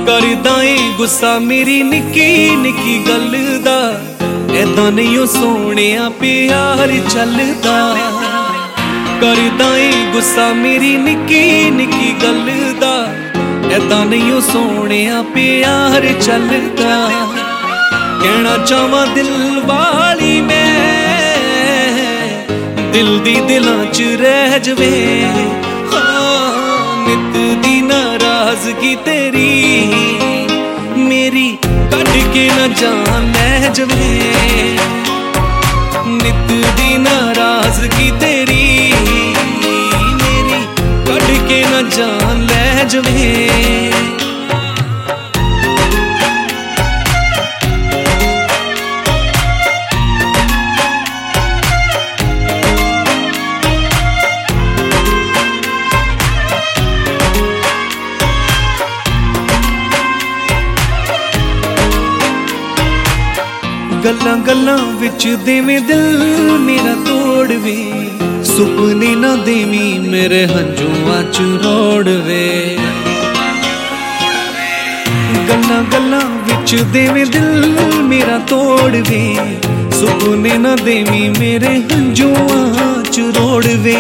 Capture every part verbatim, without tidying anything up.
करदा ए गुस्सा मेरी निक्की निक्की गल दा, ऐदां नहीं ओ सोहणिया प्यार चलदा। करदा ए गुस्सा मेरी निक्की निक्की गल दा, ऐदां नहीं ओ सोहणिया प्यार चलदा। कहना चाहवां दिल वाली मैं, दिल दी दिलां च रह जवे। नित दी नाराजगी तेरी मेरी कट के न जान लै जवे। नित दी नाराजगी तेरी मेरी कट के न जान लै जवे। गल्लां गल्लां विच देवें दिल मेरा तोड़वे, सुपने ना देवी मेरे हंजुआं च रोड़वे। गल्लां गल्लां विच देवें दिल मेरा तोड़वे, सुपने ना देवी मेरे हंजुआं च रोड़वे।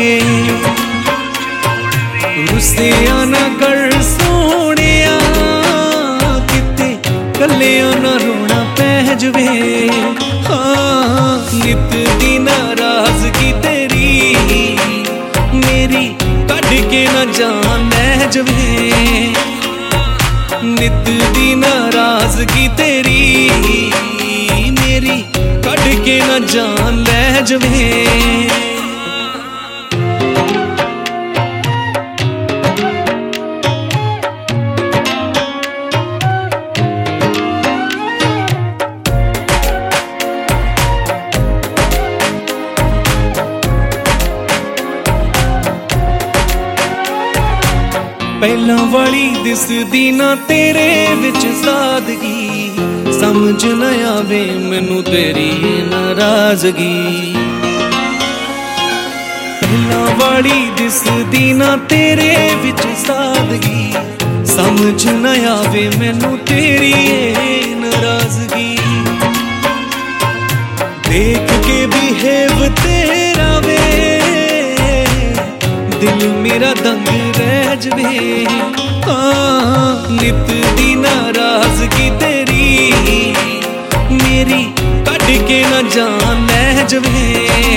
रुस्सिया ना कर सोहणिया, किते कल्लिया ना रोना पै जवे। हाँ नित दी नाराजगी तेरी मेरी कट के न जान लै जवे। नित दी नाराजगी तेरी मेरी कट के न जान लै जवे। पहला वाली दिसदी ना तेरे विच सादगी, समझ न आवे मैनू तेरी नाराजगी। पहला वाली दिसदी ना तेरे विच सादगी, समझ न आवे मैनू तेरी नाराजगी। देख के बिहेव तेरा वे दिल मेरा दंग रह जवे। हाँ नित दी नाराजगी तेरी मेरी कट के न जान लै जवे।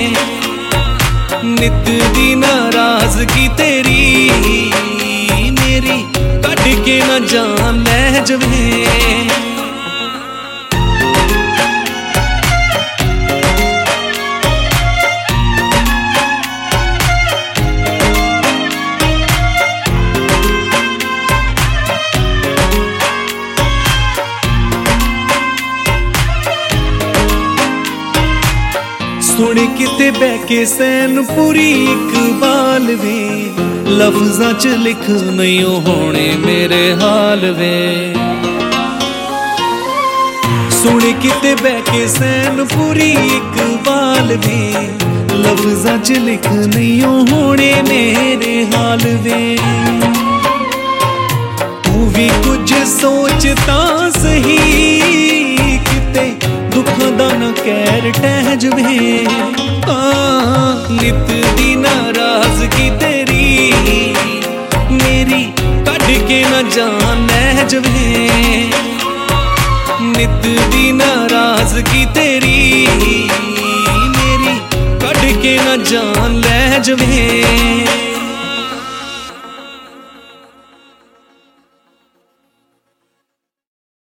नित दी नाराजगी तेरी मेरी कट के न जान लै जवे। सुन किते बह के सैन पूरी इकबाल वे, लफ्जां च लिख नहीं होने मेरे हाल वे। सुन किते बह के सैन पूरी इकबाल वे, लफ्जां च लिख नहीं होने मेरे हाल वे। तू भी कुछ सोचता सही, किते दुखां दा ना कहर टह जवे। नित दी नाराजगी तेरी मेरी कट के न जान लै जवे। नित दी नाराजगी तेरी मेरी कट के न जान लै जवे।